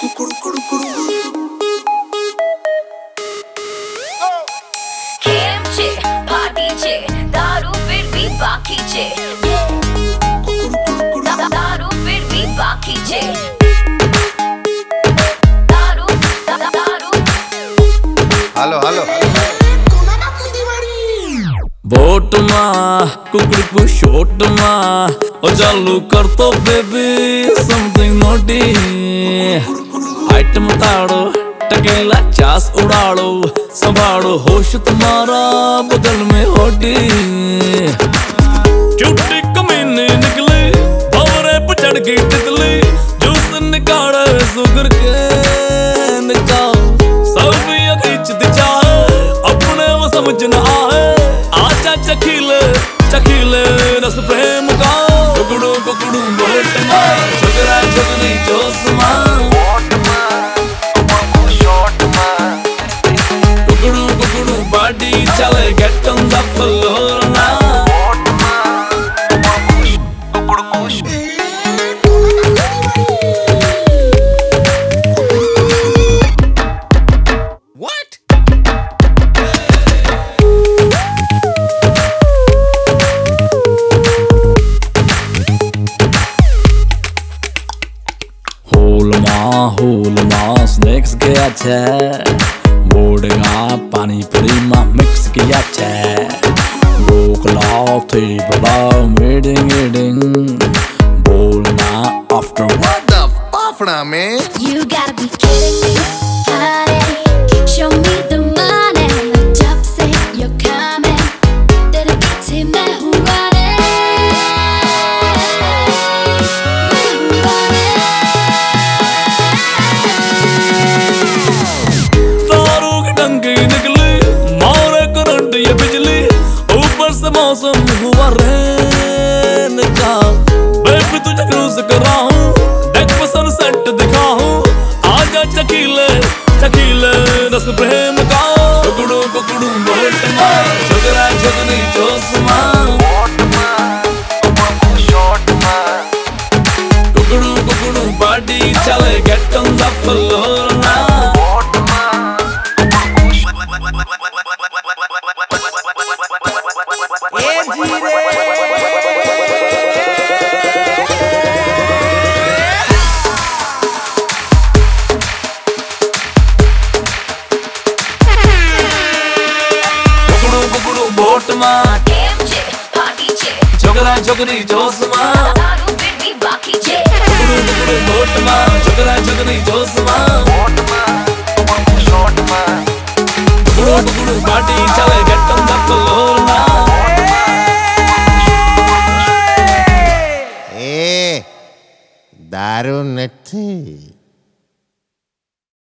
खेम छे, पार्टी छे, दारू फिर भी बाकी छे। दारू फिर भी बाकी छे। दारू हेलो हेलो बोट कुकड़ी को शॉट और चालू कर तो बेबी समथिंग नोटी आइटम ताड़ो टकेला चास उड़ाड़ो संभाड़ो होश तुम्हारा बगल में होटी क्यूटी कमीने निकले भंवरे पे चढ़ गई तितली जूस निकाले सुगर के निकाल सेल्फी खींचती चाहे अपने वो समझ न आए आजा चखीले चखीले रस प्रेम का कुकड़ू कुकड़ू बोट मार झगड़ा झगड़ी जोश मार कुकड़ू कुकड़ू बाडी चले गेट ऑन द फ्लोर ना होल माँ स्नैक्स किया छे बोर्डिंगा पानी पूरी माँ मिक्स किया छे रोकला थे बड़ा मीटिंग बोलना after What the fuck man? You gotta be kidding me, honey. Show me the money. जब से you're coming, तेरे पीछे मैं हूँ वाले, तारों की डंकी निकली मारे करंट ये बिजली ऊपर से मौसम हुआ रेन का बेबी तुझे क्रूज कराऊं डेक पे सनसेट दिखाऊं आजा चकीले चकीले रस प्रेम का कुकड़ू कुकड़ू बोट मार झगड़ा झगड़ी जोश मार कुकड़ू कुकड़ू बाडी चले गेट ऑन द फ्लोर ना बोट माँ खेम छे, पार्टी छे, झगड़ा झगड़ी जोश माँ दारू फिर भी बाकी छे। बोट माँ झगड़ा झगड़ी जोश माँ बाटी चले गेट ऑन द फ्लोर ना दारू नहीं